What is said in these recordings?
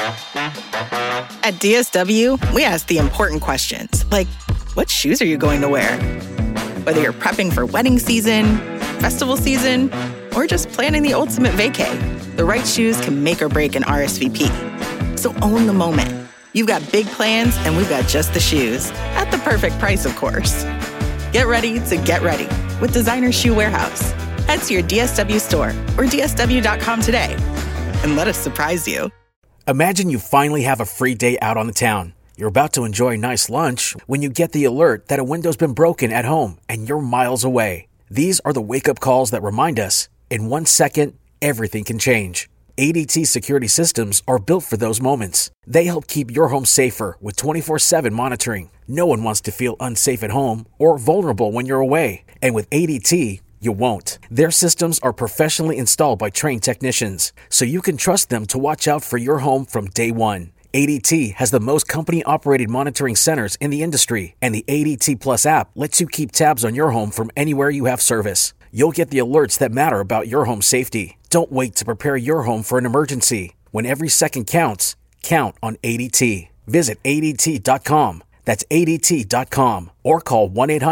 At DSW, we ask the important questions, like, what shoes are you going to wear? Whether you're prepping for wedding season, festival season, or just planning the ultimate vacay, the right shoes can make or break an RSVP. So own the moment. You've got big plans, and we've got just the shoes. At the perfect price, of course. Get ready to get ready with Designer Shoe Warehouse. Head to your DSW store or DSW.com today and let us surprise you. Imagine you finally have a free day out on the town. You're about to enjoy a nice lunch when you get the alert that a window's been broken at home and you're miles away. These are the wake-up calls that remind us, in 1 second, everything can change. ADT security systems are built for those moments. They help keep your home safer with 24/7 monitoring. No one wants to feel unsafe at home or vulnerable when you're away. And with ADT, you won't. Their systems are professionally installed by trained technicians, so you can trust them to watch out for your home from day one. ADT has the most company-operated monitoring centers in the industry, and the ADT Plus app lets you keep tabs on your home from anywhere you have service. You'll get the alerts that matter about your home safety. Don't wait to prepare your home for an emergency. When every second counts, count on ADT. Visit ADT.com. That's ADT.com. Or call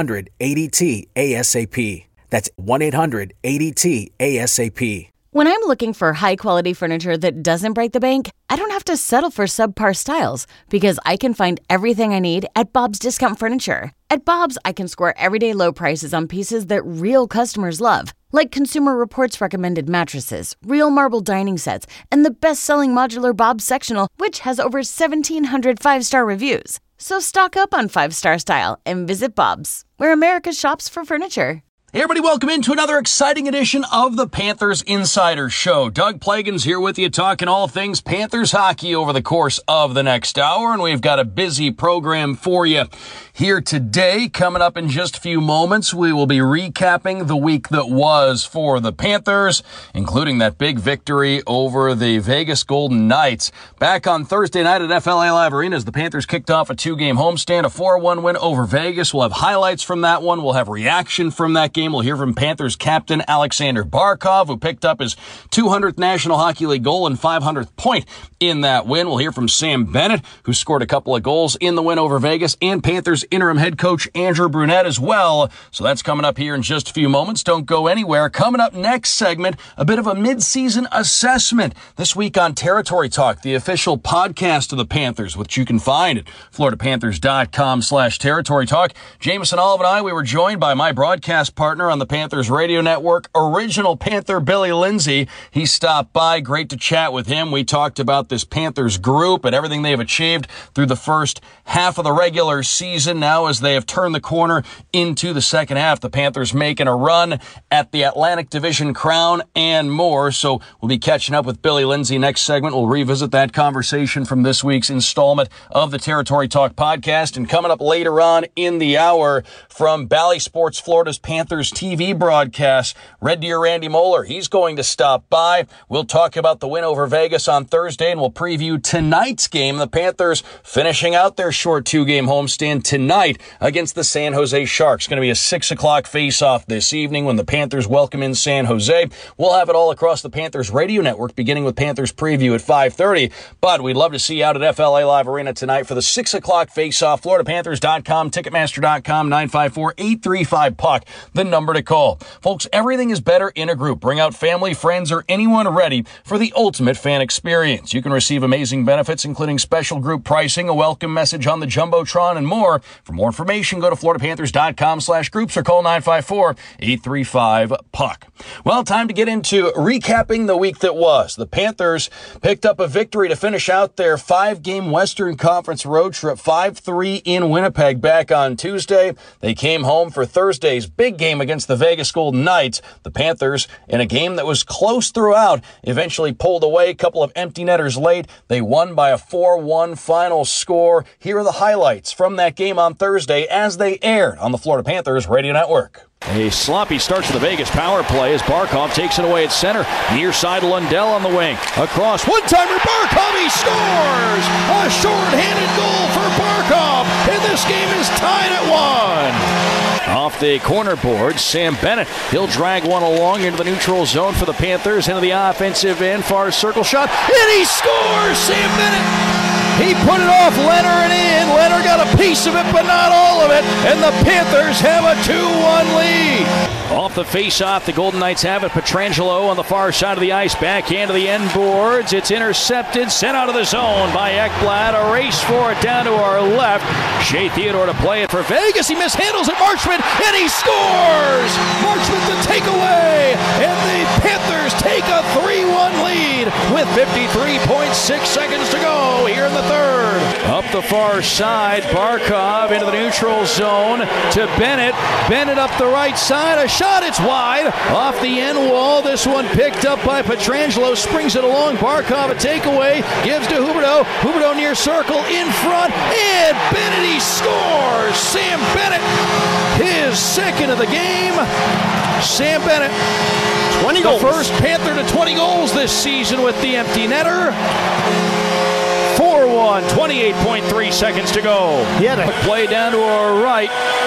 1-800-ADT-ASAP. That's 1-800-ADT-ASAP. When I'm looking for high-quality furniture that doesn't break the bank, I don't have to settle for subpar styles because I can find everything I need at Bob's Discount Furniture. At Bob's, I can score everyday low prices on pieces that real customers love, like Consumer Reports recommended mattresses, real marble dining sets, and the best-selling modular Bob's sectional, which has over 1,700 five-star reviews. So stock up on five-star style and visit Bob's, where America shops for furniture. Hey everybody, welcome into another exciting edition of the Panthers Insider Show. Doug Plagens here with you, talking all things Panthers hockey over the course of the next hour, and we've got a busy program for you here today. Coming up in just a few moments, we will be recapping the week that was for the Panthers, including that big victory over the Vegas Golden Knights. Back on Thursday night at FLA Live Arena as the Panthers kicked off a two-game homestand, a 4-1 win over Vegas. We'll have highlights from that one. We'll have reaction from that game. We'll hear from Panthers captain Alexander Barkov, who picked up his 200th National Hockey League goal and 500th point in that win. We'll hear from Sam Bennett, who scored a couple of goals in the win over Vegas, and Panthers interim head coach Andrew Brunette as well. So that's coming up here in just a few moments. Don't go anywhere. Coming up next segment, a bit of a mid-season assessment this week on Territory Talk, the official podcast of the Panthers, which you can find at floridapanthers.com/Territory Talk. Jameson Olive and I, we were joined by my broadcast partner on the Panthers radio network, original Panther Billy Lindsay. He stopped by. Great to chat with him. We talked about this Panthers group and everything they've achieved through the first half of the regular season. Now, as they have turned the corner into the second half, the Panthers making a run at the Atlantic Division crown and more. So we'll be catching up with Billy Lindsay next segment. We'll revisit that conversation from this week's installment of the Territory Talk podcast. And coming up later on in the hour from Bally Sports Florida's Panthers TV broadcast, Red Deer Randy Moeller, he's going to stop by. We'll talk about the win over Vegas on Thursday, and we'll preview tonight's game. The Panthers finishing out their short two-game homestand tonight against the San Jose Sharks. Going to be a 6 o'clock face-off this evening when the Panthers welcome in San Jose. We'll have it all across the Panthers radio network, beginning with Panthers preview at 5:30. But we'd love to see you out at FLA Live Arena tonight for the 6 o'clock face-off. FloridaPanthers.com, Ticketmaster.com, 954-835-PUCK, the number to call. Folks, everything is better in a group. Bring out family, friends, or anyone ready for the ultimate fan experience. You can receive amazing benefits, including special group pricing, a welcome message on the Jumbotron, and more. For more information, go to FloridaPanthers.com/groups or call 954-835-PUCK. Well, time to get into recapping the week that was. The Panthers picked up a victory to finish out their 5-game Western Conference road trip, 5-3 in Winnipeg back on Tuesday. They came home for Thursday's big game against the Vegas Golden Knights. The Panthers, in a game that was close throughout, eventually pulled away. A couple of empty netters late. They won by a 4-1 final score. Here are the highlights from that game on Thursday as they aired on the Florida Panthers radio network. A sloppy start to the Vegas power play as Barkov takes it away at center. Near side, Lundell on the wing. Across, one-timer, Barkov, he scores! A short-handed goal for Barkov, and this game is tied at 1. Off the corner board, Sam Bennett. He'll drag one along into the neutral zone for the Panthers, into the offensive end, far circle shot, and he scores! Sam Bennett He put it off Leonard and in. Leonard got a piece of it, but not all of it. And the Panthers have a 2-1 lead. Off the face-off, the Golden Knights have it. Pietrangelo on the far side of the ice, backhand to the end boards. It's intercepted, sent out of the zone by Ekblad. A race for it down to our left. Shea Theodore to play it for Vegas. He mishandles it, Marchment, and he scores! Marchment to take away, and the Panthers take a 3-1 lead with 53.6 seconds to go here in the third. Up the far side, Barkov into the neutral zone to Bennett. Bennett up the right side, a shot, it's wide. Off the end wall, this one picked up by Pietrangelo, springs it along. Barkov a takeaway, gives to Huberdeau. Huberdeau near circle, in front, and Bennett, he scores! Sam Bennett, his second of the game. Sam Bennett, 20 goals. The first Panther to 20 goals this season with the empty netter. 4-1, 28.3 seconds to go. He had a play down to our right.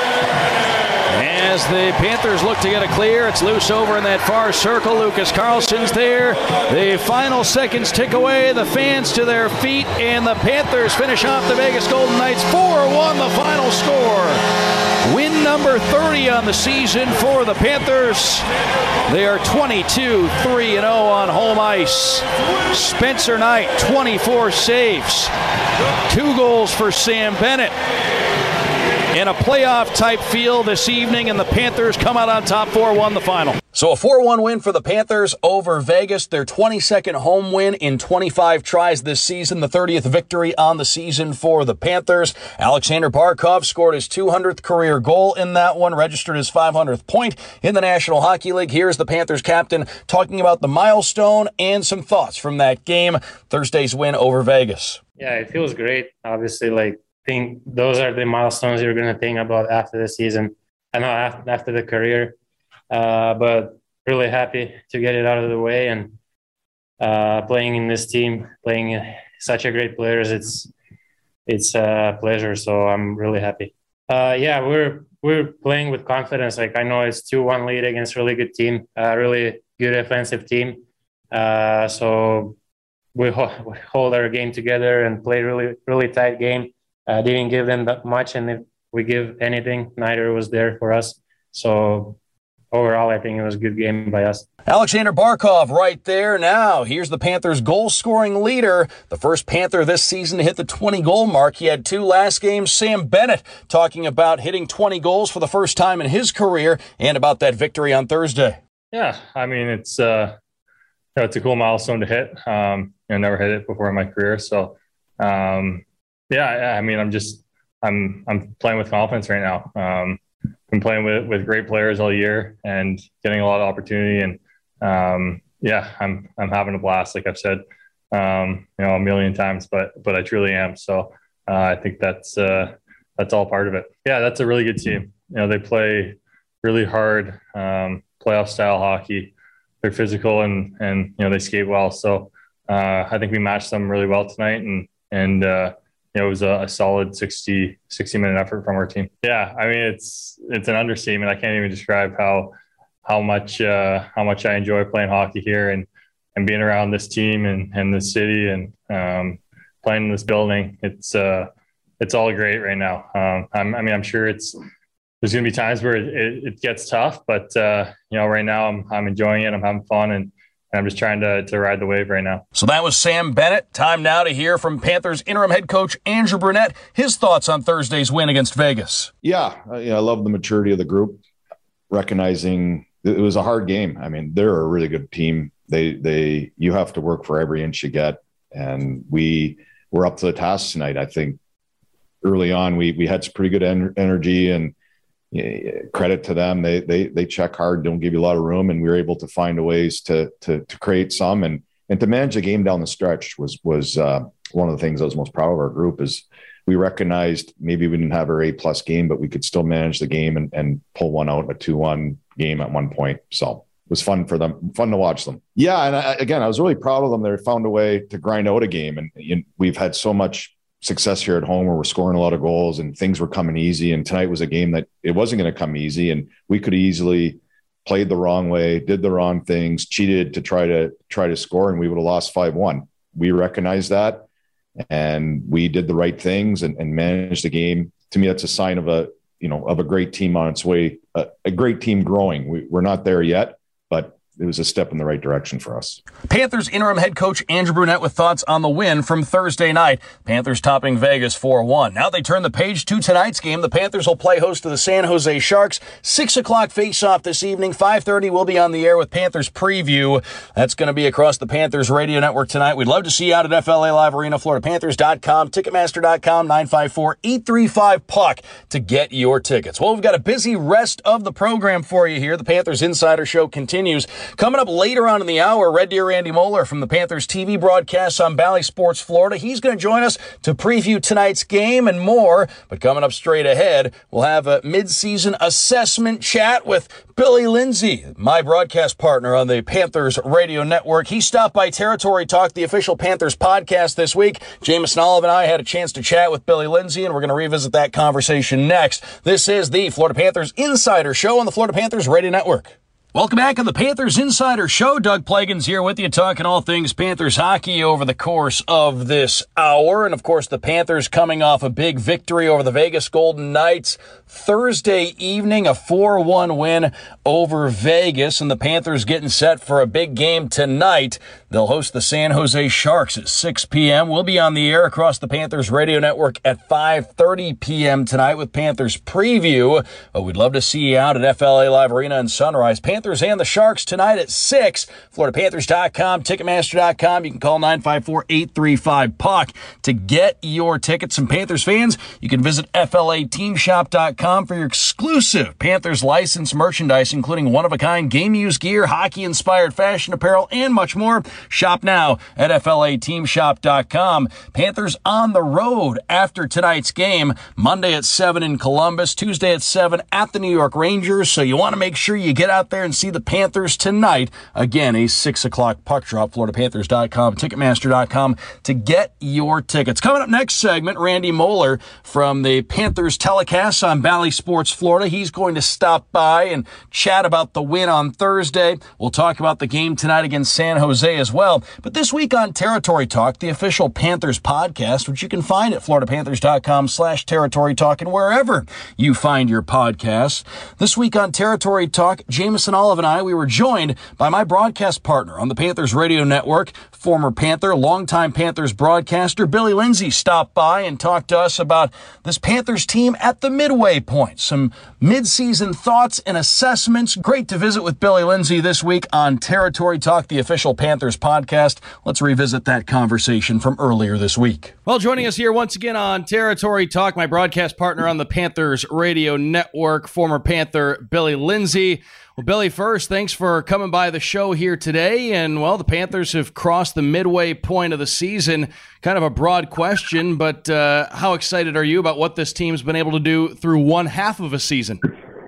As the Panthers look to get a clear, it's loose over in that far circle. Lucas Carlson's there. The final seconds tick away, the fans to their feet, and the Panthers finish off the Vegas Golden Knights 4-1, the final score. Win number 30 on the season for the Panthers. They are 22-3-0 on home ice. Spencer Knight, 24 saves. 2 goals for Sam Bennett. In a playoff-type feel this evening, and the Panthers come out on top 4-1 the final. So a 4-1 win for the Panthers over Vegas, their 22nd home win in 25 tries this season, the 30th victory on the season for the Panthers. Alexander Barkov scored his 200th career goal in that one, registered his 500th point in the National Hockey League. Here's the Panthers captain talking about the milestone and some thoughts from that game, Thursday's win over Vegas. Yeah, it feels great. Obviously, think those are the milestones you're going to think about after the season. I know after the career, but really happy to get it out of the way and playing in this team, playing such a great players. It's a pleasure. So I'm really happy. Yeah, we're playing with confidence. I know it's 2-1 lead against a really good team, really good offensive team. So we hold our game together and play really, really tight game. Didn't give them that much, and if we give anything, neither was there for us. So overall, I think it was a good game by us. Alexander Barkov right there. Now, here's the Panthers' goal-scoring leader, the first Panther this season to hit the 20-goal mark. He had 2 last games. Sam Bennett talking about hitting 20 goals for the first time in his career and about that victory on Thursday. Yeah, I mean, it's a cool milestone to hit. I never hit it before in my career, so yeah, I mean, I'm playing with confidence right now. I'm playing with great players all year and getting a lot of opportunity, and yeah, I'm having a blast. Like I've said, a million times, but I truly am. So I think that's all part of it. Yeah, that's a really good team. They play really hard, playoff style hockey. They're physical and they skate well. So I think we matched them really well tonight, and it was a solid 60-minute effort from our team. Yeah, I mean, it's an understatement. I can't even describe how much I enjoy playing hockey here and being around this team and this city and playing in this building. It's all great right now. I'm sure there's going to be times where it gets tough, but right now I'm enjoying it. I'm having fun, and I'm just trying to ride the wave right now. So that was Sam Bennett. Time now to hear from Panthers interim head coach Andrew Brunette, his thoughts on Thursday's win against Vegas. Yeah, I love the maturity of the group, recognizing it was a hard game. I mean, they're a really good team. You have to work for every inch you get, and we were up to the task tonight. I think early on we had some pretty good energy, and credit to them. They check hard, don't give you a lot of room, and we were able to find ways to create some and to manage the game down the stretch was one of the things I was most proud of our group. Is we recognized maybe we didn't have our A+ game, but we could still manage the game and pull one out, a 2-1 game at one point. So it was fun for them, fun to watch them. Yeah, and I was really proud of them. They found a way to grind out a game, and we've had so much success here at home where we're scoring a lot of goals and things were coming easy. And tonight was a game that it wasn't going to come easy, and we could easily played the wrong way, did the wrong things, cheated to try to score, and we would have lost 5-1. We recognize that, and we did the right things and managed the game. To me, that's a sign of a great team on its way, a great team growing. We're not there yet, but it was a step in the right direction for us. Panthers interim head coach Andrew Brunette with thoughts on the win from Thursday night. Panthers topping Vegas 4-1. Now they turn the page to tonight's game. The Panthers will play host to the San Jose Sharks. 6 o'clock face-off this evening. 5:30 we'll be on the air with Panthers preview. That's going to be across the Panthers radio network tonight. We'd love to see you out at FLA Live Arena, FloridaPanthers.com, Ticketmaster.com, 954-835-PUCK to get your tickets. Well, we've got a busy rest of the program for you here. The Panthers Insider Show continues. Coming up later on in the hour, Red Deer Randy Moeller from the Panthers TV broadcast on Bally Sports Florida. He's going to join us to preview tonight's game and more. But coming up straight ahead, we'll have a mid-season assessment chat with Billy Lindsay, my broadcast partner on the Panthers radio network. He stopped by Territory Talk, the official Panthers podcast this week. Jamison Olive and I had a chance to chat with Billy Lindsay, and we're going to revisit that conversation next. This is the Florida Panthers Insider Show on the Florida Panthers radio network. Welcome back on the Panthers Insider Show. Doug Plagans here with you, talking all things Panthers hockey over the course of this hour. And, of course, the Panthers coming off a big victory over the Vegas Golden Knights Thursday evening, a 4-1 win over Vegas. And the Panthers getting set for a big game tonight. They'll host the San Jose Sharks at 6 p.m. We'll be on the air across the Panthers radio network at 5:30 p.m. tonight with Panthers preview. But we'd love to see you out at FLA Live Arena in Sunrise. Panthers and the Sharks tonight at 6. FloridaPanthers.com, Ticketmaster.com. You can call 954-835-PUCK to get your tickets. And Panthers fans, you can visit FLATeamShop.com for your exclusive Panthers licensed merchandise, including one-of-a-kind game-used gear, hockey-inspired fashion apparel, and much more. Shop now at FLATeamShop.com. Panthers on the road after tonight's game. Monday at 7 in Columbus, Tuesday at 7 at the New York Rangers. So you want to make sure you get out there and see the Panthers tonight. Again, a 6 o'clock puck drop. FloridaPanthers.com, Ticketmaster.com to get your tickets. Coming up next segment, Randy Moeller from the Panthers telecast on Bally Sports Florida. He's going to stop by and chat about the win on Thursday. We'll talk about the game tonight against San Jose as well. But this week on Territory Talk, the official Panthers podcast, which you can find at FloridaPanthers.com/Territory Talk and wherever you find your podcasts. This week on Territory Talk, Jamison Olive and I, we were joined by my broadcast partner on the Panthers radio network, former Panther, longtime Panthers broadcaster, Billy Lindsay stopped by and talked to us about this Panthers team at the midway point. Some mid-season thoughts and assessments. Great to visit with Billy Lindsay this week on Territory Talk, the official Panthers podcast. Let's revisit that conversation from earlier this week. Well, joining us here once again on Territory Talk, my broadcast partner on the Panthers radio network, former Panther Billy Lindsay. Well, Billy, first, thanks for coming by the show here today. And, well, the Panthers have crossed the midway point of the season. Kind of a broad question, but how excited are you about what this team's been able to do through one half of a season?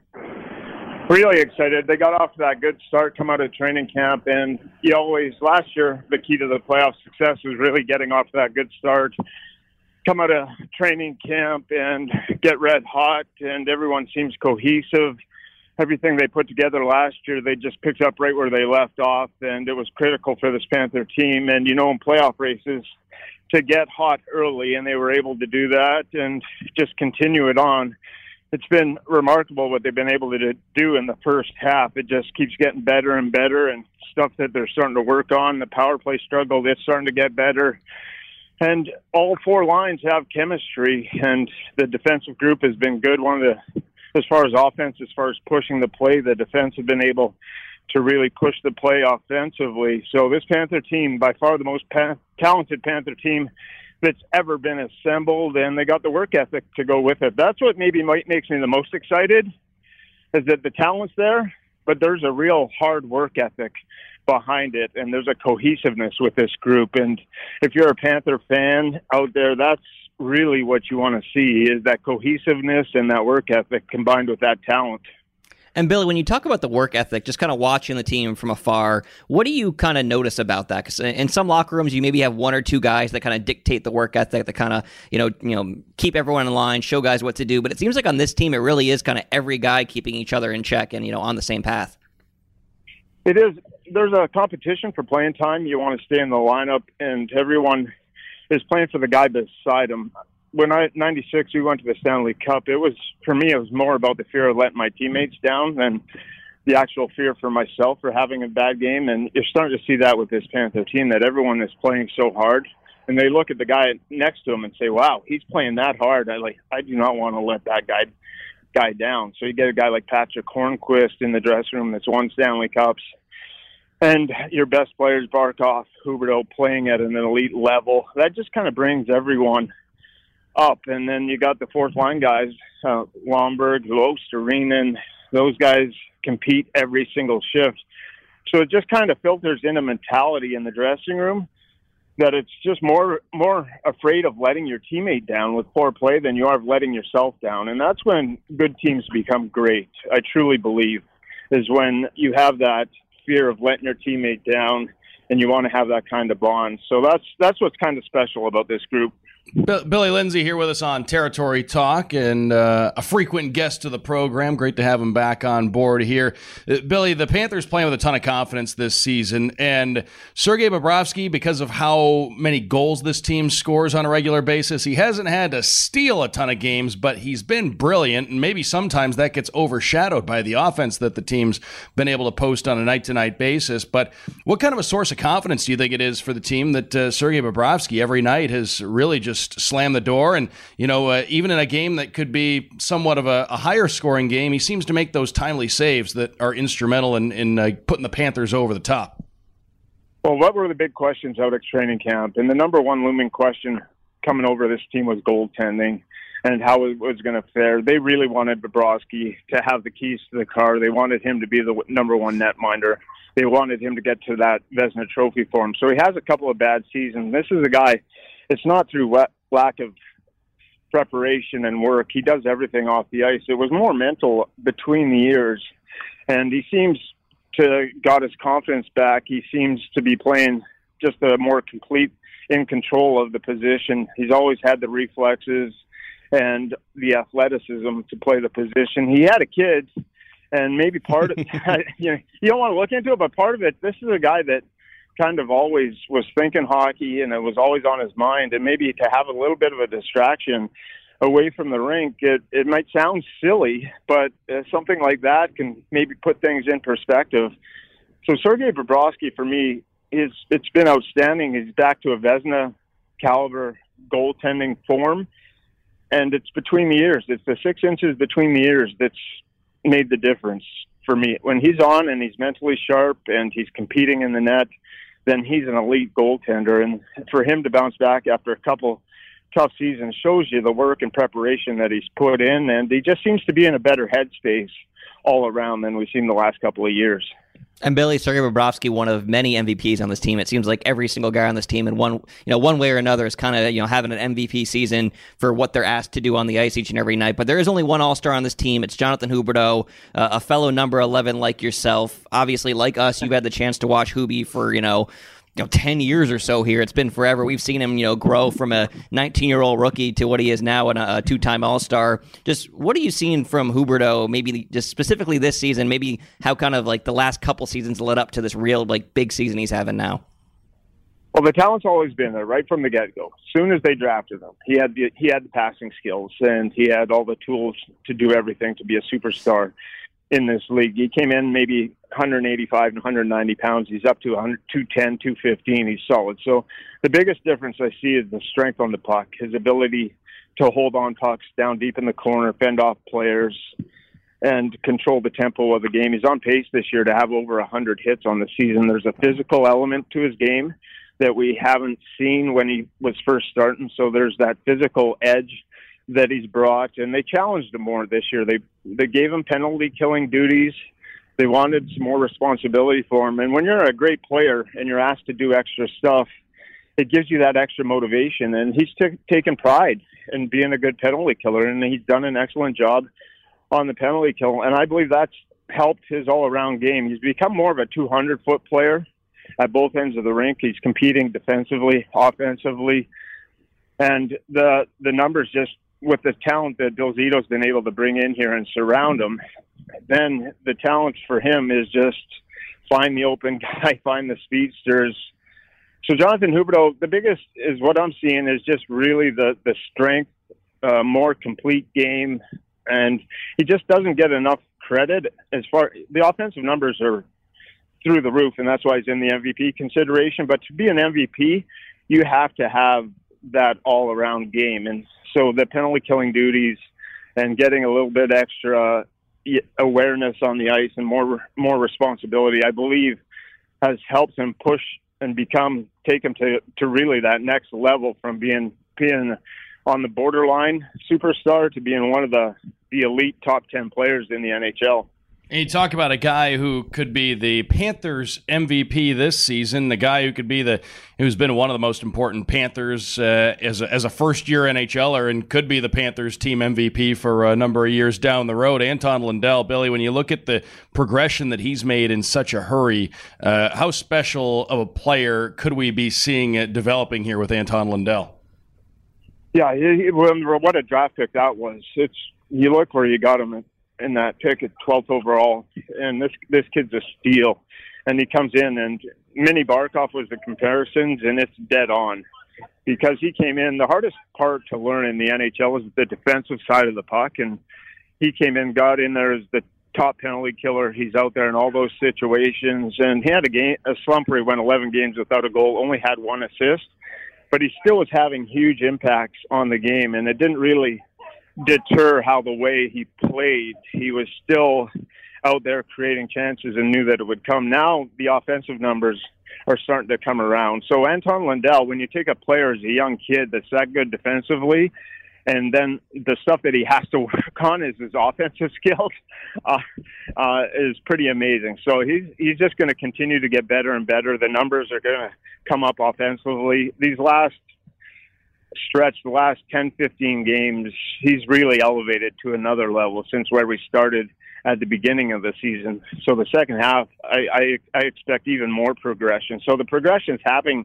Really excited. They got off to that good start, come out of training camp, and last year, the key to the playoff success was really getting off to that good start, come out of training camp and get red hot, and everyone seems cohesive. Everything they put together last year, they just picked up right where they left off, and it was critical for this Panther team. And, in playoff races, to get hot early, and they were able to do that and just continue it on. It's been remarkable what they've been able to do in the first half. It just keeps getting better and better, and stuff that they're starting to work on. The power play struggle, it's starting to get better. And all four lines have chemistry, and the defensive group has been good. As far as offense, as far as pushing the play, the defense have been able to really push the play offensively. So this Panther team, by far the most talented Panther team that's ever been assembled, and they got the work ethic to go with it. That's what maybe makes me the most excited, is that the talent's there, but there's a real hard work ethic behind it, and there's a cohesiveness with this group. And if you're a Panther fan out there, that's really what you want to see, is that cohesiveness and that work ethic combined with that talent. And Billy, when you talk about the work ethic, just kind of watching the team from afar, what do you kind of notice about that? Because in some locker rooms, you maybe have one or two guys that kind of dictate the work ethic, that kind of, keep everyone in line, show guys what to do. But it seems like on this team, it really is kind of every guy keeping each other in check and, on the same path. It is. There's a competition for playing time. You want to stay in the lineup, and everyone is playing for the guy beside him. When 96, we went to the Stanley Cup, for me, it was more about the fear of letting my teammates down than the actual fear for myself for having a bad game. And you're starting to see that with this Panther team, that everyone is playing so hard. And they look at the guy next to him and say, wow, he's playing that hard. I do not want to let that guy down. So you get a guy like Patrick Hornquist in the dressing room that's won Stanley Cups. And your best players, Barkov, Huberdeau, playing at an elite level. That just kind of brings everyone up. And then you got the fourth line guys, Lomberg, Osterinen. Those guys compete every single shift. So it just kind of filters in a mentality in the dressing room that it's just more afraid of letting your teammate down with poor play than you are of letting yourself down. And that's when good teams become great, I truly believe, is when you have that fear of letting your teammate down and you want to have that kind of bond. So that's what's kind of special about this group. Billy Lindsay here with us on Territory Talk, and a frequent guest to the program. Great to have him back on board here. Billy, the Panthers playing with a ton of confidence this season, and Sergei Bobrovsky, because of how many goals this team scores on a regular basis, he hasn't had to steal a ton of games, but he's been brilliant, and maybe sometimes that gets overshadowed by the offense that the team's been able to post on a night-to-night basis. But what kind of a source of confidence do you think it is for the team that Sergei Bobrovsky every night has really just slam the door? And, even in a game that could be somewhat of a higher scoring game, he seems to make those timely saves that are instrumental in putting the Panthers over the top. Well, what were the big questions out at training camp? And the number one looming question coming over this team was goaltending and how it was going to fare. They really wanted Bobrovsky to have the keys to the car. They wanted him to be the number one netminder. They wanted him to get to that Vezina Trophy for him. So he has a couple of bad seasons. This is a guy, it's not through lack of preparation and work. He does everything off the ice. It was more mental between the years, and he seems to got his confidence back. He seems to be playing just a more complete, in control of the position. He's always had the reflexes and the athleticism to play the position. He had a kid, and maybe part of you don't want to look into it, but part of it, this is a guy that kind of always was thinking hockey, and it was always on his mind. And maybe to have a little bit of a distraction away from the rink, it might sound silly, but something like that can maybe put things in perspective. So Sergei Bobrovsky, for me, it's been outstanding. He's back to a Vezina caliber goaltending form, and it's between the ears. It's the 6 inches between the ears that's made the difference for me. When he's on and he's mentally sharp and he's competing in the net, then he's an elite goaltender. And for him to bounce back after a couple tough seasons shows you the work and preparation that he's put in, and he just seems to be in a better headspace all around than we've seen the last couple of years. And Billy, Sergei Bobrovsky, one of many MVPs on this team. It seems like every single guy on this team, in one way or another, is kind of having an MVP season for what they're asked to do on the ice each and every night. But there is only one All-Star on this team. It's Jonathan Huberdeau, a fellow number 11 like yourself. Obviously, like us, you've had the chance to watch Hubie for 10 years or so here. It's been forever. We've seen him, grow from a 19-year-old rookie to what he is now and a two-time All-Star. Just what are you seeing from Huberdeau, maybe just specifically this season, maybe how kind of like the last couple seasons led up to this real big season he's having now? Well, the talent's always been there right from the get-go. As soon as they drafted him, he had the passing skills, and he had all the tools to do everything to be a superstar in this league. He came in maybe 185 and 190 pounds. He's up to 210, 215. He's solid. So the biggest difference I see is the strength on the puck, his ability to hold on pucks down deep in the corner, fend off players, and control the tempo of the game. He's on pace this year to have over 100 hits on the season. There's a physical element to his game that we haven't seen when he was first starting. So there's that physical edge that he's brought, and they challenged him more this year. They gave him penalty killing duties. They wanted some more responsibility for him. And when you're a great player and you're asked to do extra stuff, it gives you that extra motivation. And he's taken pride in being a good penalty killer, and he's done an excellent job on the penalty kill. And I believe that's helped his all-around game. He's become more of a 200-foot player at both ends of the rink. He's competing defensively, offensively, and the numbers just, with the talent that Bill Zito's been able to bring in here and surround him, then the talent for him is just find the open guy, find the speedsters, So Jonathan Huberdeau, the biggest is what I'm seeing is just really the strength, more complete game, and he just doesn't get enough credit. As far the offensive numbers are through the roof, and that's why he's in the MVP consideration. But to be an MVP, you have to have that all-around game, and so the penalty killing duties and getting a little bit extra awareness on the ice and more responsibility, I believe, has helped him push and take him to really that next level from being on the borderline superstar to being one of the elite top 10 players in the NHL. And you talk about a guy who could be the Panthers MVP this season, the guy who could be who's been one of the most important Panthers as a first-year NHLer and could be the Panthers team MVP for a number of years down the road. Anton Lundell, Billy, when you look at the progression that he's made in such a hurry, how special of a player could we be seeing developing here with Anton Lundell? Yeah, what a draft pick that was. You look where you got him in that pick at 12th overall, and this kid's a steal. And he comes in, and Mini Barkov was the comparisons, and it's dead on. Because he came in, the hardest part to learn in the NHL is the defensive side of the puck, and he came in, got in there as the top penalty killer. He's out there in all those situations, and he had a slump where he went 11 games without a goal, only had 1 assist, but he still was having huge impacts on the game, and it didn't really deter how the way he played. He was still out there creating chances and knew that it would come. Now the offensive numbers are starting to come around. So Anton Lundell, when you take a player as a young kid that's that good defensively, and then the stuff that he has to work on is his offensive skills, is pretty amazing. So he's just going to continue to get better and better. The numbers are going to come up offensively. These last stretch, the last 10, 15 games, he's really elevated to another level since where we started at the beginning of the season. So the second half, I expect even more progression. So the progression is happening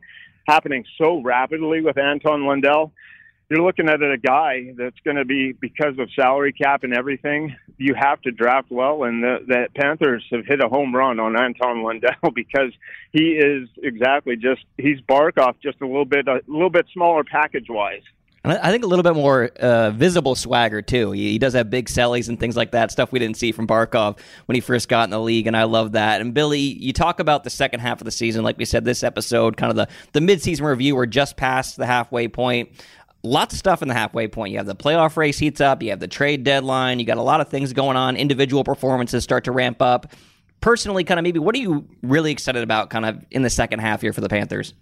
so rapidly with Anton Lundell. You're looking at a guy that's going to be, because of salary cap and everything, you have to draft well, and the Panthers have hit a home run on Anton Lundell because he is he's Barkov, just a little bit smaller package-wise. I think a little bit more visible swagger, too. He does have big sellies and things like that, stuff we didn't see from Barkov when he first got in the league, and I love that. And, Billy, you talk about the second half of the season, like we said, this episode, kind of the mid-season review. We're just past the halfway point. Lots of stuff in the halfway point. You have the playoff race heats up. You have the trade deadline. You got a lot of things going on. Individual performances start to ramp up. Personally, kind of maybe what are you really excited about kind of in the second half here for the Panthers?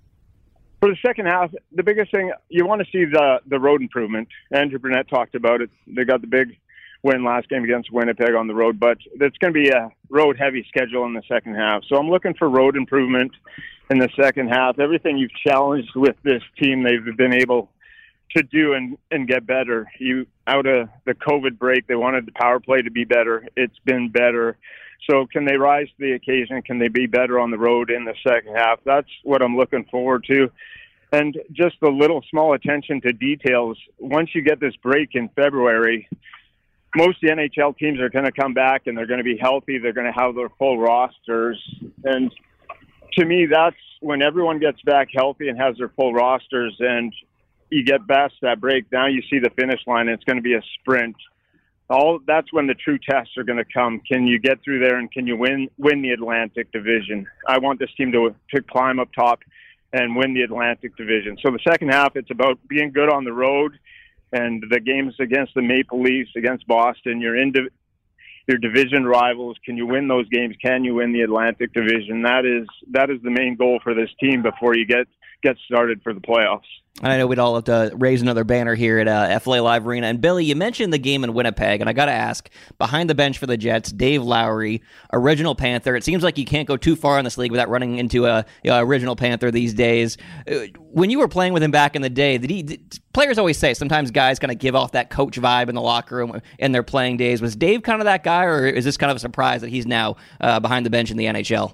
For the second half, the biggest thing, you want to see the road improvement. Andrew Burnett talked about it. They got the big win last game against Winnipeg on the road, but it's going to be a road-heavy schedule in the second half. So I'm looking for road improvement in the second half. Everything you've challenged with this team, they've been able to do and get better. Out of the COVID break, they wanted the power play to be better. It's been better. So can they rise to the occasion? Can they be better on the road in the second half? That's what I'm looking forward to. And just a little small attention to details. Once you get this break in February, most of the NHL teams are going to come back and they're going to be healthy. They're going to have their full rosters. And to me, that's when everyone gets back healthy and has their full rosters, and you get past that break. Now you see the finish line, and it's going to be a sprint. That's when the true tests are going to come. Can you get through there, and can you win the Atlantic Division? I want this team to climb up top and win the Atlantic Division. So the second half, it's about being good on the road, and the games against the Maple Leafs, against Boston, your division rivals. Can you win those games? Can you win the Atlantic Division? That is the main goal for this team before you get started for the playoffs. I know we'd all have to raise another banner here at FLA Live Arena. And Billy, you mentioned the game in Winnipeg, and I got to ask, behind the bench for the Jets, Dave Lowry, original Panther. It seems like you can't go too far in this league without running into a original Panther these days. When you were playing with him back in the day, players always say sometimes guys kind of give off that coach vibe in the locker room in their playing days. Was Dave kind of that guy, or is this kind of a surprise that he's now behind the bench in the NHL?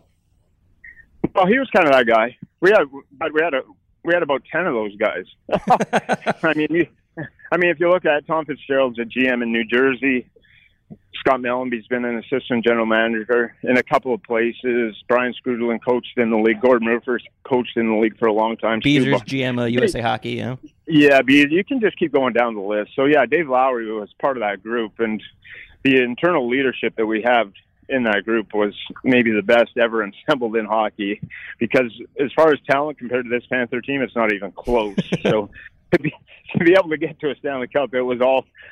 Well, he was kind of that guy. We had about 10 of those guys. I mean, if you look at Tom Fitzgerald's a GM in New Jersey, Scott Mellenby's been an assistant general manager in a couple of places. Brian Scrudlin coached in the league. Gordon Rupert coached in the league for a long time. Beezer's GM of USA Hockey, yeah. Yeah, you can just keep going down the list. So, yeah, Dave Lowry was part of that group, and the internal leadership that we have in that group was maybe the best ever assembled in hockey, because as far as talent compared to this Panther team, it's not even close. So to be able to get to a Stanley Cup, it was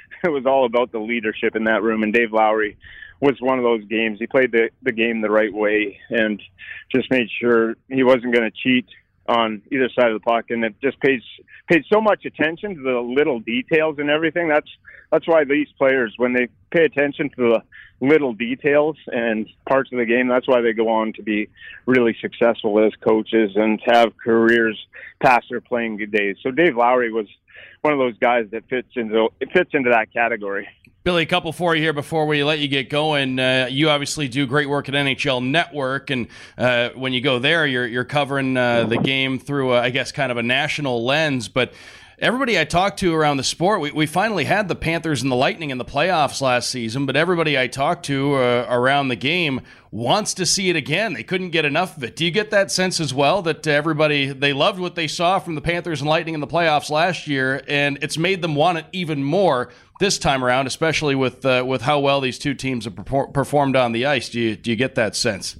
all about the leadership in that room, and Dave Lowry was one of those games. He played the game the right way and just made sure he wasn't going to cheat on either side of the puck, and it just paid so much attention to the little details and everything. That's why these players, when they pay attention to the little details and parts of the game, that's why they go on to be really successful as coaches and have careers past their playing good days. So Dave Lowry was one of those guys that fits into that category. Billy, a couple for you here before we let you get going. You obviously do great work at NHL Network, and when you go there, you're covering the game through, I guess, kind of a national lens. But everybody I talked to around the sport, we finally had the Panthers and the Lightning in the playoffs last season, but everybody I talked to around the game wants to see it again. They couldn't get enough of it. Do you get that sense as well, that everybody, they loved what they saw from the Panthers and Lightning in the playoffs last year, and it's made them want it even more this time around, especially with how well these two teams have performed on the ice? Do you get that sense?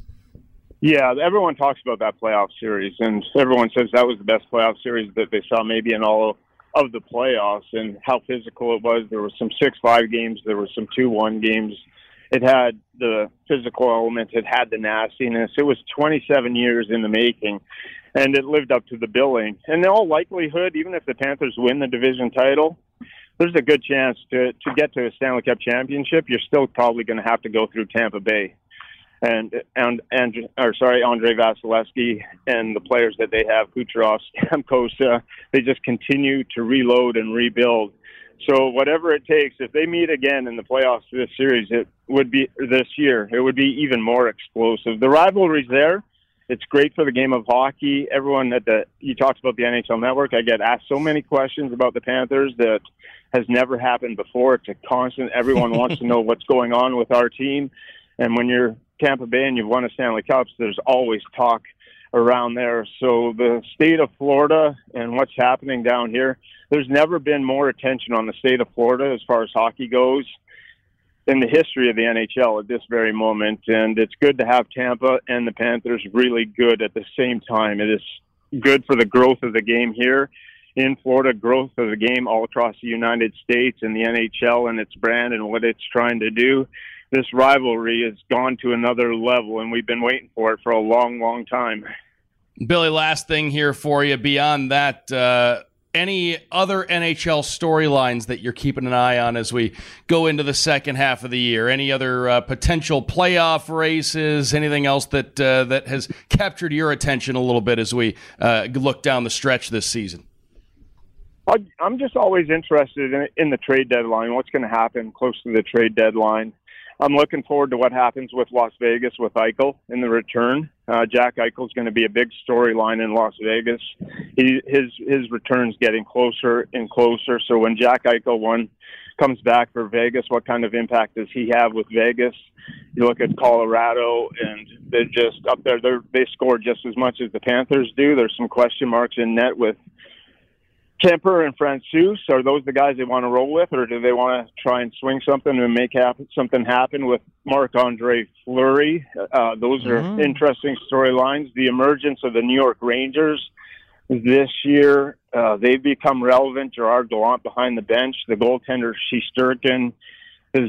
Yeah, everyone talks about that playoff series, and everyone says that was the best playoff series that they saw maybe in all of the playoffs, and how physical it was. There were some 6-5 games. There were some 2-1 games. It had the physical element. It had the nastiness. It was 27 years in the making, and it lived up to the billing. And in all likelihood, even if the Panthers win the division title, there's a good chance to get to a Stanley Cup championship. You're still probably going to have to go through Tampa Bay. And Andrei Vasilevsky and the players that they have, Kucherov, Stamkos, they just continue to reload and rebuild. So whatever it takes, if they meet again in the playoffs this series, it would be this year. It would be even more explosive. The rivalry's there. It's great for the game of hockey. Everyone you talked about the NHL Network. I get asked so many questions about the Panthers that has never happened before. It's a constant. Everyone wants to know what's going on with our team. And when you're Tampa Bay and you've won a Stanley Cup, there's always talk around there. So the state of Florida and what's happening down here, there's never been more attention on the state of Florida as far as hockey goes in the history of the NHL at this very moment. And it's good to have Tampa and the Panthers really good at the same time. It is good for the growth of the game here in Florida, growth of the game all across the United States and the NHL and its brand and what it's trying to do. This rivalry has gone to another level, and we've been waiting for it for a long, long time. Billy, last thing here for you. Beyond that, any other NHL storylines that you're keeping an eye on as we go into the second half of the year? Any other potential playoff races? Anything else that has captured your attention a little bit as we look down the stretch this season? I'm just always interested in the trade deadline, what's going to happen close to the trade deadline. I'm looking forward to what happens with Las Vegas with Eichel in the return. Jack Eichel is going to be a big storyline in Las Vegas. His return's getting closer and closer. So when Jack Eichel comes back for Vegas, what kind of impact does he have with Vegas? You look at Colorado, and they're just up there. They score just as much as the Panthers do. There's some question marks in net with Kemper and Francouz. Are those the guys they want to roll with, or do they want to try and swing something and make something happen with Marc-Andre Fleury? Those are interesting storylines. The emergence of the New York Rangers this year, they've become relevant. Gerard Gallant behind the bench. The goaltender Shesterkin has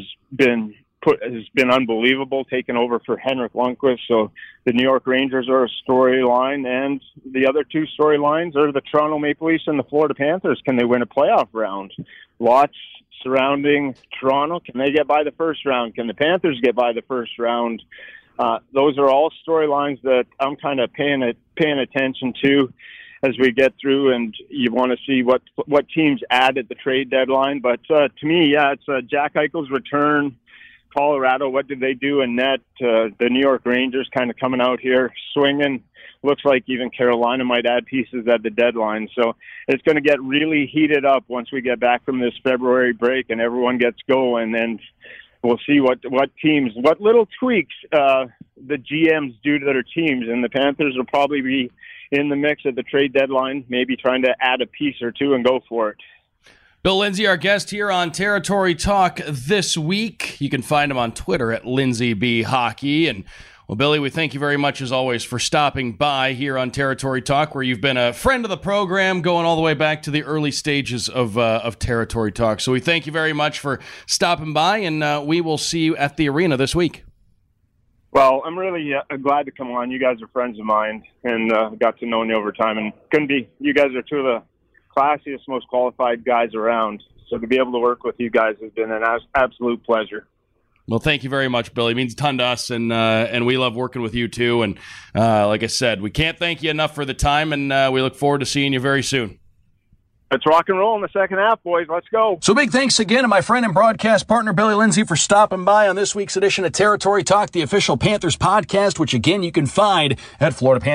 been unbelievable, taking over for Henrik Lundqvist. So the New York Rangers are a storyline, and the other two storylines are the Toronto Maple Leafs and the Florida Panthers. Can they win a playoff round? Lots surrounding Toronto. Can they get by the first round? Can the Panthers get by the first round? Those are all storylines that I'm kind of paying attention to as we get through, and you want to see what teams add at the trade deadline. But to me, it's Jack Eichel's return. Colorado, what did they do in net? The New York Rangers kind of coming out here swinging. Looks like even Carolina might add pieces at the deadline. So it's going to get really heated up once we get back from this February break and everyone gets going. And we'll see what little tweaks the GMs do to their teams. And the Panthers will probably be in the mix at the trade deadline, maybe trying to add a piece or two and go for it. Bill Lindsay, our guest here on Territory Talk this week. You can find him on Twitter at Lindsay B Hockey. And well, Billy, we thank you very much, as always, for stopping by here on Territory Talk, where you've been a friend of the program going all the way back to the early stages of Territory Talk. So we thank you very much for stopping by, and we will see you at the arena this week. Well, I'm really glad to come on. You guys are friends of mine, and got to know you over time. And you guys are two of the classiest, most qualified guys around. So to be able to work with you guys has been an absolute pleasure. Well, thank you very much, Billy. It means a ton to us, and we love working with you too. And like I said, we can't thank you enough for the time, and we look forward to seeing you very soon. Let's rock and roll in the second half, boys. Let's go. So big thanks again to my friend and broadcast partner, Billy Lindsay, for stopping by on this week's edition of Territory Talk, the official Panthers podcast, which, again, you can find at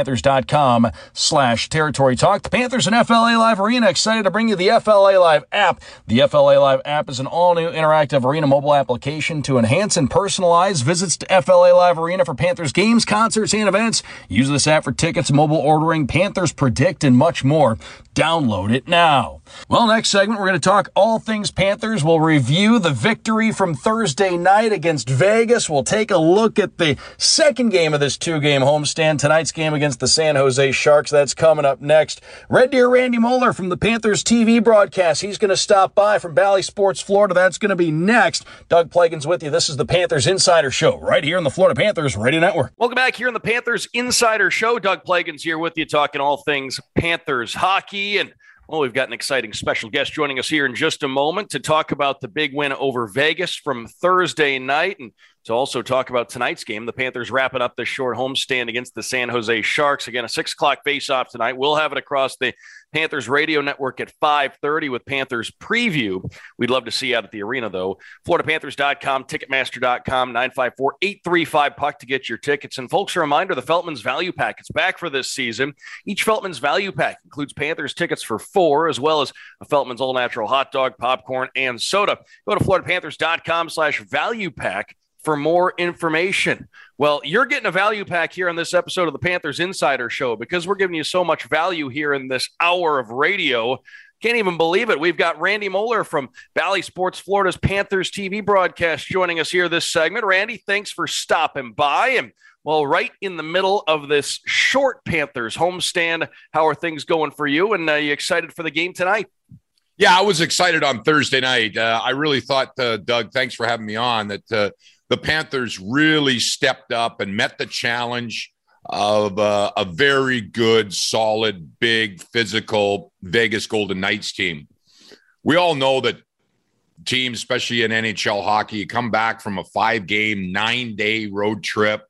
floridapanthers.com/Territory Talk. The Panthers and FLA Live Arena excited to bring you the FLA Live app. The FLA Live app is an all-new interactive arena mobile application to enhance and personalize visits to FLA Live Arena for Panthers games, concerts, and events. Use this app for tickets, mobile ordering, Panthers Predict, and much more. Download it now. Well, next segment, we're going to talk all things Panthers. We'll review the victory from Thursday night against Vegas. We'll take a look at the second game of this two-game homestand, tonight's game against the San Jose Sharks. That's coming up next. Red Deer Randy Moeller from the Panthers TV broadcast. He's going to stop by from Bally Sports, Florida. That's going to be next. Doug Plagens with you. This is the Panthers Insider Show right here on the Florida Panthers Radio Network. Welcome back here on the Panthers Insider Show. Doug Plagens here with you, talking all things Panthers hockey. And well, we've got an exciting special guest joining us here in just a moment to talk about the big win over Vegas from Thursday night, and to also talk about tonight's game. The Panthers wrapping up this short homestand against the San Jose Sharks. Again, a 6 o'clock face-off tonight. We'll have it across the Panthers radio network at 5:30 with Panthers preview. We'd love to see you out at the arena, though. FloridaPanthers.com, Ticketmaster.com, 954-835-PUCK to get your tickets. And folks, a reminder, the Feltman's Value Pack. It's back for this season. Each Feltman's Value Pack includes Panthers tickets for 4, as well as a Feltman's all-natural hot dog, popcorn, and soda. Go to FloridaPanthers.com/value pack for more information. Well, you're getting a value pack here on this episode of the Panthers Insider Show because we're giving you so much value here in this hour of radio. Can't even believe it. We've got Randy Moeller from Bally Sports Florida's Panthers TV broadcast joining us here this segment. Randy, thanks for stopping by. And, well, right in the middle of this short Panthers homestand, how are things going for you? And you excited for the game tonight? Yeah, I was excited on Thursday night. I really thought, Doug, thanks for having me on, that the Panthers really stepped up and met the challenge of a very good, solid, big, physical Vegas Golden Knights team. We all know that teams, especially in NHL hockey, come back from a 5-game, 9-day road trip.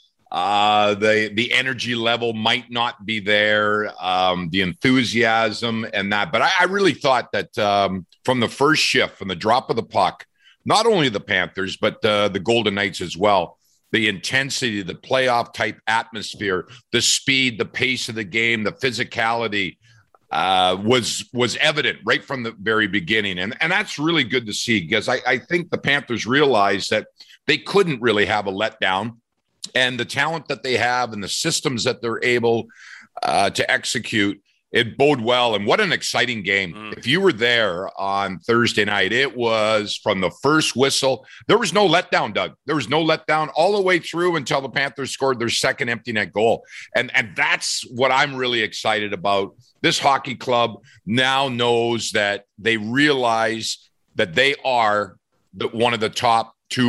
The energy level might not be there, the enthusiasm and that. But I really thought that from the first shift, from the drop of the puck, not only the Panthers, but the Golden Knights as well, the intensity, the playoff type atmosphere, the speed, the pace of the game, the physicality was evident right from the very beginning. And that's really good to see, because I think the Panthers realized that they couldn't really have a letdown, and the talent that they have and the systems that they're able to execute, it bode well. And what an exciting game. If you were there on Thursday night, it was from the first whistle. There was no letdown, Doug. There was no letdown all the way through until the Panthers scored their second empty net goal. And that's what I'm really excited about. This hockey club now knows that they realize that they are one of the top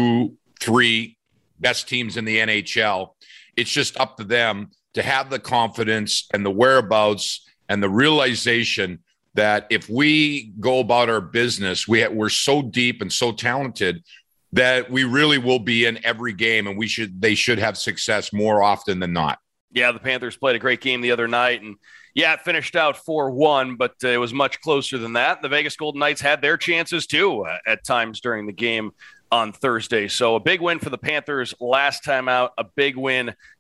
2-3 best teams in the NHL. It's just up to them to have the confidence and the whereabouts and the realization that if we go about our business, we're so deep and so talented that we really will be in every game, and they should have success more often than not. Yeah, the Panthers played a great game the other night, and yeah, it finished out 4-1, but it was much closer than that. The Vegas Golden Knights had their chances too at times during the game on Thursday. So a big win for the Panthers last time out, a big win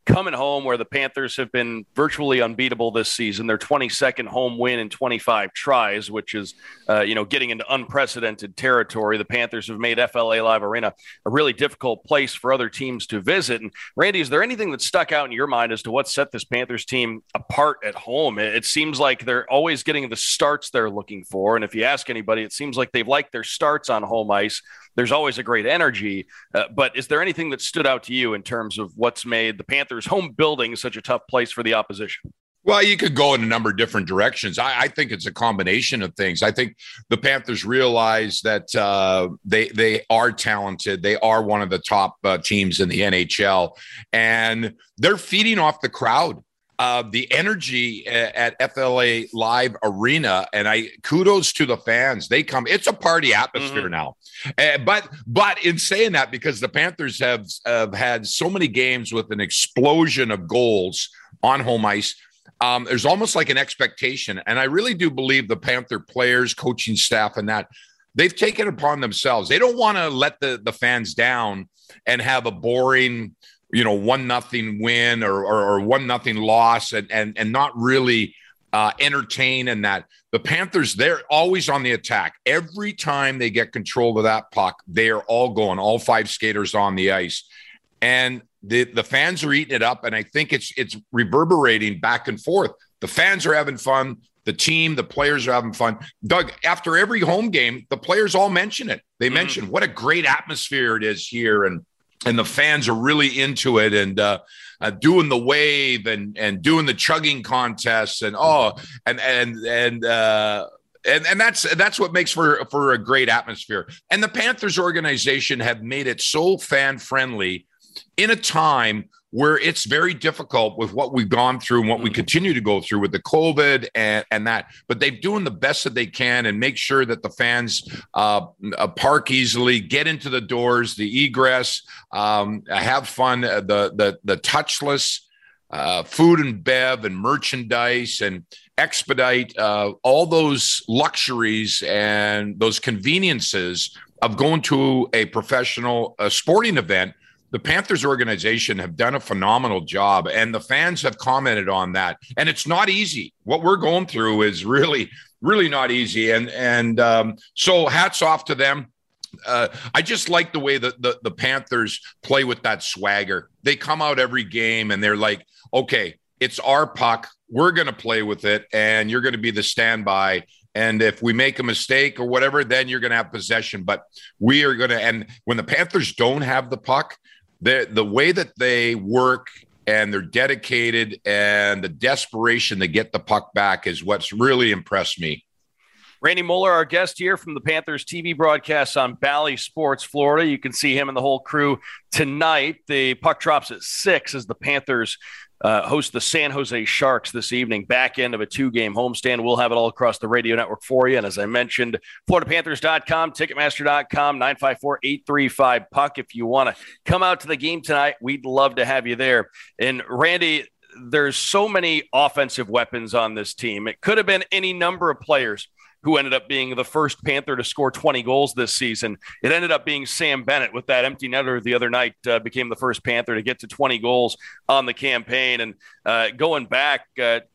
coming home where the Panthers have been virtually unbeatable this season. Their 22nd home win in 25 tries, which is, getting into unprecedented territory. The Panthers have made FLA Live Arena a really difficult place for other teams to visit. And Randy, is there anything that stuck out in your mind as to what set this Panthers team apart at home? It seems like they're always getting the starts they're looking for. And if you ask anybody, it seems like they've liked their starts on home ice. There's always a great energy. But is there anything that stood out to you in terms of what's made the Panthers' home building such a tough place for the opposition? Well, you could go in a number of different directions. I think it's a combination of things. I think the Panthers realize that they are talented. They are one of the top teams in the NHL, and they're feeding off the crowd. The energy at FLA Live Arena, and kudos to the fans. They come. It's a party atmosphere now. But in saying that, because the Panthers have had so many games with an explosion of goals on home ice, there's almost like an expectation. And I really do believe the Panther players, coaching staff, and that they've taken it upon themselves. They don't want to let the fans down and have a boring 1-0 win or 1-0 loss and not really entertain in that. The Panthers, they're always on the attack. Every time they get control of that puck, they are all 5 skaters on the ice. And the fans are eating it up, and I think it's reverberating back and forth. The fans are having fun. The team, the players are having fun. Doug, after every home game, the players all mention it. They mention what a great atmosphere it is here, and the fans are really into it, and doing the wave and doing the chugging contests, and that's what makes for a great atmosphere. And the Panthers organization have made it so fan friendly in a time where it's very difficult with what we've gone through and what we continue to go through with the COVID and that. But they're doing the best that they can and make sure that the fans park easily, get into the doors, the egress, have fun, the touchless food and bev and merchandise and expedite, all those luxuries and those conveniences of going to a professional sporting event. The Panthers organization have done a phenomenal job, and the fans have commented on that. And it's not easy. What we're going through is really, really not easy. So hats off to them. I just like the way that the Panthers play with that swagger. They come out every game and they're like, okay, it's our puck. We're going to play with it, and you're going to be the standby. And if we make a mistake or whatever, then you're going to have possession. But we are going to – and when the Panthers don't have the puck, the way that they work and they're dedicated and the desperation to get the puck back is what's really impressed me. Randy Moeller, our guest here from the Panthers TV broadcast on Bally Sports Florida. You can see him and the whole crew tonight. The puck drops at 6 as the Panthers host the San Jose Sharks this evening, back end of a 2-game homestand. We'll have it all across the radio network for you. And as I mentioned, FloridaPanthers.com, Ticketmaster.com, 954-835-PUCK. If you want to come out to the game tonight, we'd love to have you there. And Randy, there's so many offensive weapons on this team. It could have been any number of players who ended up being the first Panther to score 20 goals this season. It ended up being Sam Bennett with that empty netter the other night, became the first Panther to get to 20 goals on the campaign. And going back,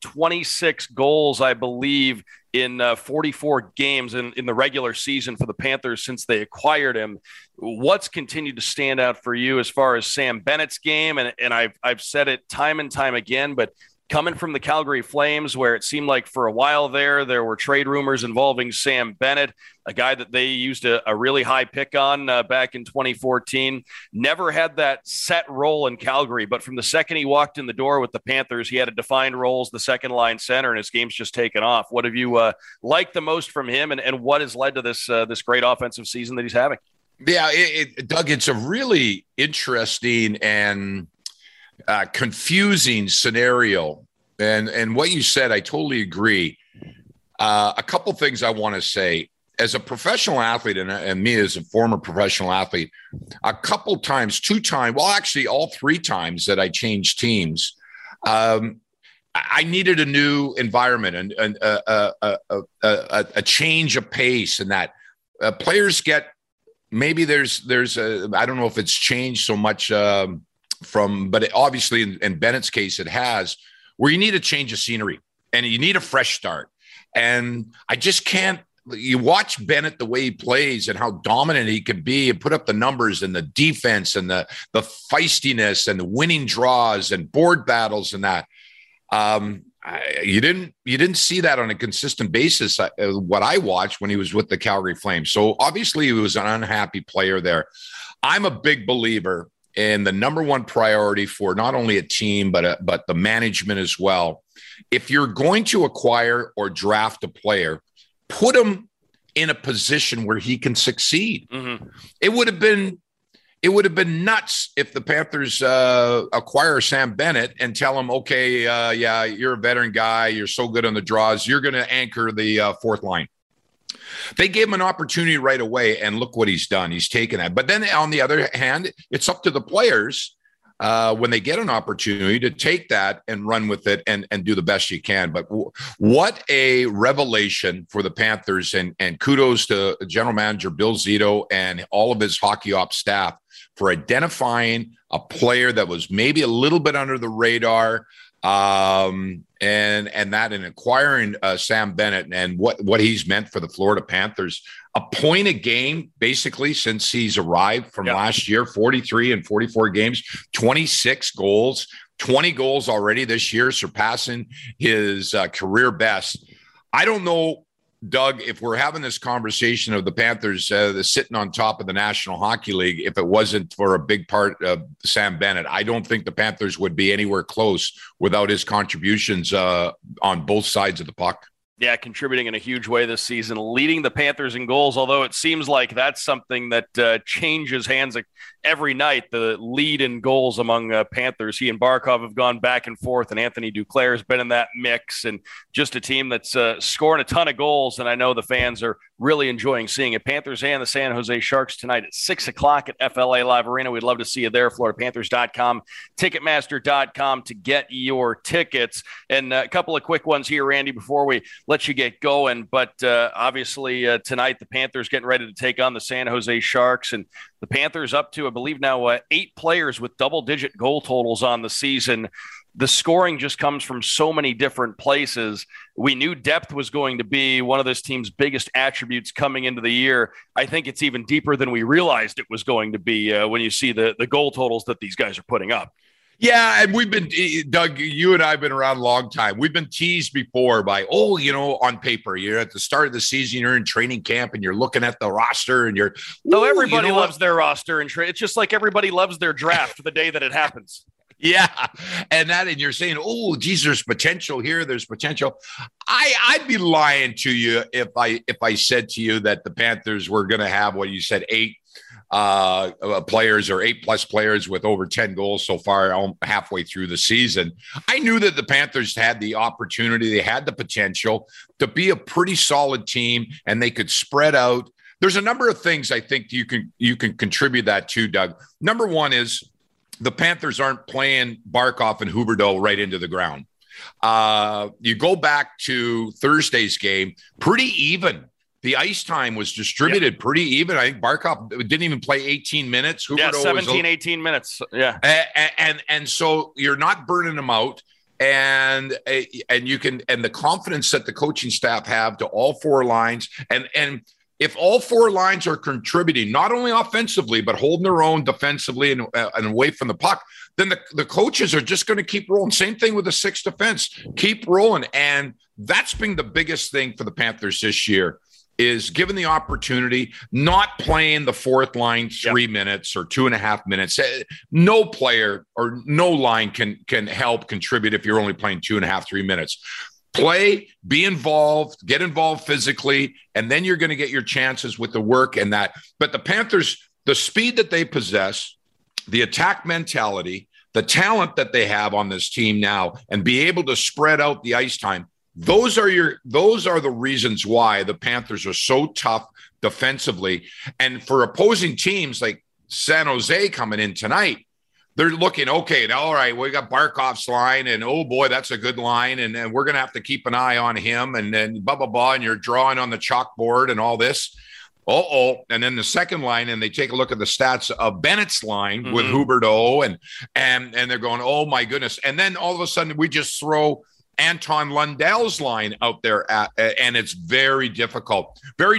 26 goals, I believe, in 44 games in the regular season for the Panthers since they acquired him. What's continued to stand out for you as far as Sam Bennett's game? And I've said it time and time again, but coming from the Calgary Flames, where it seemed like for a while there were trade rumors involving Sam Bennett, a guy that they used a really high pick on back in 2014, never had that set role in Calgary. But from the second he walked in the door with the Panthers, he had a defined role as the second line center, and his game's just taken off. What have you liked the most from him, and what has led to this great offensive season that he's having? Yeah, Doug, it's a really interesting and confusing scenario. And what you said, I totally agree. A couple things I want to say. As a professional athlete and me as a former professional athlete, a couple times, 2 times, well, actually all 3 times that I changed teams, I needed a new environment and a change of pace, and that players get, maybe there's I don't know if it's changed so much but obviously in Bennett's case, it has, where you need a change of scenery and you need a fresh start. And I just can't. You watch Bennett, the way he plays and how dominant he can be, and put up the numbers and the defense and the feistiness and the winning draws and board battles and that. You didn't see that on a consistent basis. What I watched when he was with the Calgary Flames. So obviously he was an unhappy player there. I'm a big believer in the number one priority for not only a team, but the management as well. If you're going to acquire or draft a player, put him in a position where he can succeed. Mm-hmm. It would have been nuts if the Panthers acquire Sam Bennett and tell him, okay, yeah, you're a veteran guy. You're so good on the draws. You're going to anchor the fourth line. They gave him an opportunity right away, and look what he's done. He's taken that. But then on the other hand, it's up to the players when they get an opportunity to take that and run with it and do the best you can. But what a revelation for the Panthers, and kudos to General Manager Bill Zito and all of his hockey ops staff for identifying a player that was maybe a little bit under the radar, and that in acquiring Sam Bennett and what he's meant for the Florida Panthers. A point a game, basically, since he's arrived from last year, 43 and 44 games, 26 goals, 20 goals already this year, surpassing his career best. I don't know, Doug, if we're having this conversation of the Panthers sitting on top of the National Hockey League, if it wasn't for a big part of Sam Bennett, I don't think the Panthers would be anywhere close without his contributions on both sides of the puck. Yeah, contributing in a huge way this season, leading the Panthers in goals, although it seems like that's something that changes hands every night, the lead in goals among Panthers. He and Barkov have gone back and forth, and Anthony Duclair has been in that mix, and just a team that's scoring a ton of goals, and I know the fans are really enjoying seeing it. Panthers and the San Jose Sharks tonight at 6 o'clock at FLA Live Arena. We'd love to see you there, FloridaPanthers.com, Ticketmaster.com to get your tickets. And a couple of quick ones here, Randy, before we let you get going. But obviously tonight the Panthers getting ready to take on the San Jose Sharks, and the Panthers up to, I believe now, 8 players with double-digit goal totals on the season. The scoring just comes from so many different places. We knew depth was going to be one of this team's biggest attributes coming into the year. I think it's even deeper than we realized it was going to be when you see the goal totals that these guys are putting up. Yeah, and we've been, Doug, you and I have been around a long time. We've been teased before by, on paper, you're at the start of the season, you're in training camp, and you're looking at the roster, and you're... So everybody loves their roster, and it's just like everybody loves their draft the day that it happens. Yeah, and you're saying, oh, geez, there's potential here. There's potential. I'd be lying to you if I said to you that the Panthers were going to have what you said, 8 players or 8+ players with over 10 goals so far halfway through the season. I knew that the Panthers had the opportunity, they had the potential to be a pretty solid team, and they could spread out. There's a number of things I think you can contribute that to, Doug. Number one is the Panthers aren't playing Barkov and Huberdeau right into the ground. You go back to Thursday's game, pretty even. The ice time was distributed pretty even. I think Barkov didn't even play 18 minutes. Huberdeau 17, 18 minutes. Yeah. And so you're not burning them out. And you can, and the confidence that the coaching staff have to all 4 lines. And if all 4 lines are contributing, not only offensively, but holding their own defensively and away from the puck, then the coaches are just going to keep rolling. Same thing with the 6th defense. Keep rolling. And that's been the biggest thing for the Panthers this year, is given the opportunity, not playing the 4th line 3 minutes or 2.5 minutes. No player or no line can help contribute if you're only playing 2.5, 3 minutes. Play, be involved, get involved physically, and then you're going to get your chances with the work and that. But the Panthers, the speed that they possess, the attack mentality, the talent that they have on this team now, and be able to spread out the ice time, those are the reasons why the Panthers are so tough defensively. And for opposing teams like San Jose coming in tonight, they're looking, okay, all right, we got Barkov's line, and oh boy, that's a good line, and we're going to have to keep an eye on him, and then blah, blah, blah, and you're drawing on the chalkboard and all this. And then the second line, and they take a look at the stats of Bennett's line with Huberdeau, and they're going, oh my goodness. And then all of a sudden we just throw Anton Lundell's line out there and it's very difficult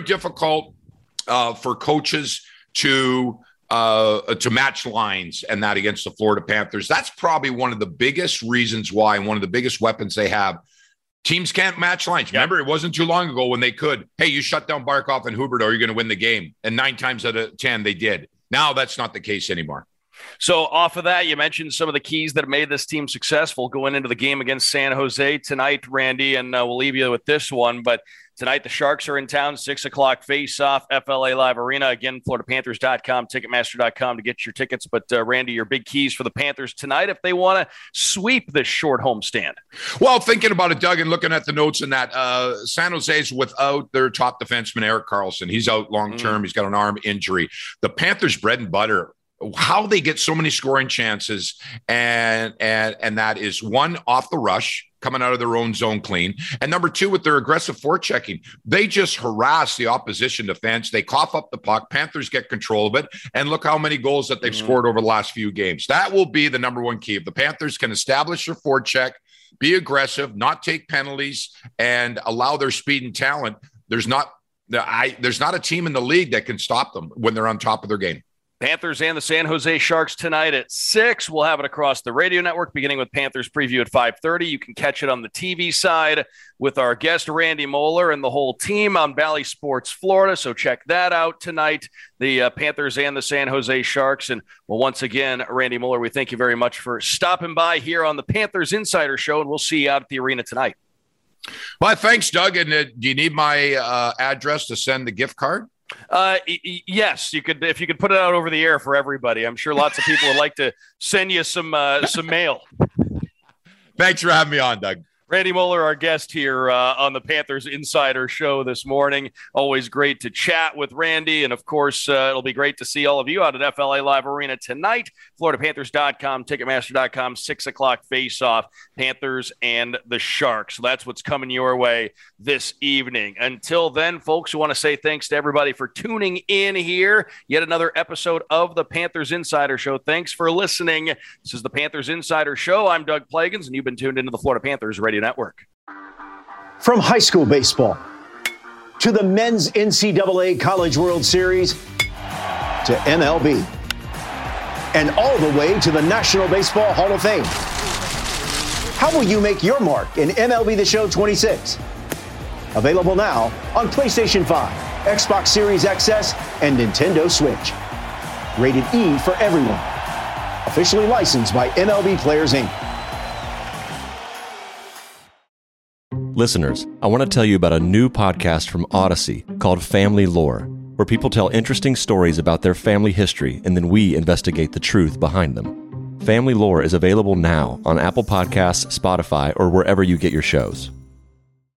for coaches to match lines and that against the Florida Panthers. That's probably one of the biggest reasons why, and one of the biggest weapons they have. Teams can't match lines. Remember, it wasn't too long ago when they could. Hey, you shut down Barkov and Huberdeau, you're going to win the game. And 9 times out of 10, they did. Now that's not the case anymore. So off of that, you mentioned some of the keys that have made this team successful going into the game against San Jose tonight, Randy, and we'll leave you with this one. But tonight, the Sharks are in town, 6 o'clock face-off, FLA Live Arena. Again, FloridaPanthers.com, Ticketmaster.com to get your tickets. But, Randy, your big keys for the Panthers tonight if they want to sweep this short homestand. Well, thinking about it, Doug, and looking at the notes in that, San Jose's without their top defenseman, Erik Karlsson. He's out long-term. He's got an arm injury. The Panthers' bread and butter, how they get so many scoring chances, and that is one, off the rush, coming out of their own zone clean, and number 2, with their aggressive forechecking. They just harass the opposition defense. They cough up the puck. Panthers get control of it, and look how many goals that they've scored over the last few games. That will be the number 1 key. If the Panthers can establish their forecheck, be aggressive, not take penalties, and allow their speed and talent, there's not a team in the league that can stop them when they're on top of their game. Panthers and the San Jose Sharks tonight at 6. We'll have it across the radio network, beginning with Panthers preview at 5:30. You can catch it on the TV side with our guest, Randy Moeller, and the whole team on Bally Sports Florida. So check that out tonight, the Panthers and the San Jose Sharks. And well, once again, Randy Moeller, we thank you very much for stopping by here on the Panthers Insider Show, and we'll see you out at the arena tonight. Well, thanks, Doug. And do you need my address to send the gift card? Yes, you could. If you could put it out over the air for everybody, I'm sure lots of people would like to send you some mail. Thanks for having me on, Doug. Randy Moeller, our guest here on the Panthers Insider Show this morning. Always great to chat with Randy. And, of course, it'll be great to see all of you out at FLA Live Arena tonight. FloridaPanthers.com, Ticketmaster.com, 6 o'clock face-off, Panthers and the Sharks. So that's what's coming your way this evening. Until then, folks, we want to say thanks to everybody for tuning in here. Yet another episode of the Panthers Insider Show. Thanks for listening. This is the Panthers Insider Show. I'm Doug Plagans, and you've been tuned into the Florida Panthers Radio Network. From high school baseball to the men's NCAA College World Series to MLB and all the way to the National Baseball Hall of Fame. How will you make your mark in MLB The Show 26? Available now on PlayStation 5, Xbox Series XS, and Nintendo Switch. Rated E for everyone. Officially licensed by MLB Players Inc. Listeners, I want to tell you about a new podcast from Odyssey called Family Lore, where people tell interesting stories about their family history and then we investigate the truth behind them. Family Lore is available now on Apple Podcasts, Spotify, or wherever you get your shows.